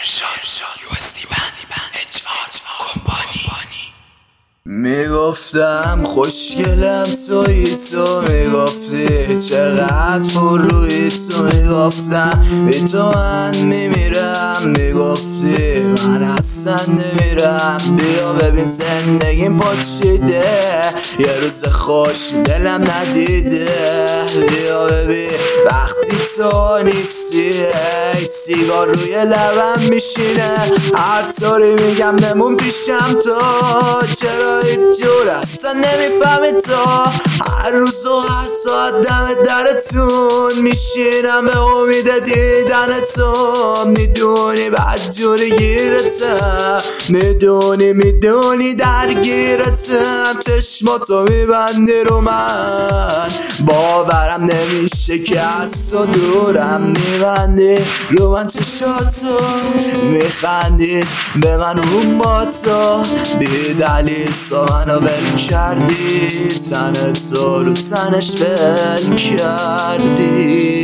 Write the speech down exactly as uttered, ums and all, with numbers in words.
میگفتم خوشگلم توی تو، میگفتی چقدر پر روی تو، میگفتم بی تو من میمیرم، میگفتی من اصلا نمیرم. بیا ببین زندگیم پاچیده، یه روز خوش دلم ندیده. بیا ببین وقتی تو نیستی سیگار روی لبم میشینه، هر طوری میگم نمون پیشم تو، چرا هیچ جور اصلا نمیفهمی تو. هر روز و هر ساعت دم درتون میشینم به امید دیدن تو. میدونی بدجوری گیرتم، میدونی میدونی درگیرتم. چشماتو میبندی رو من، باورم نمیشه که از تو دورم. میبندی رو من چشاتو، میخندید به من رو با تو. بی دلیل تو منو ول کردی، تن تو رو تنش ول کردی.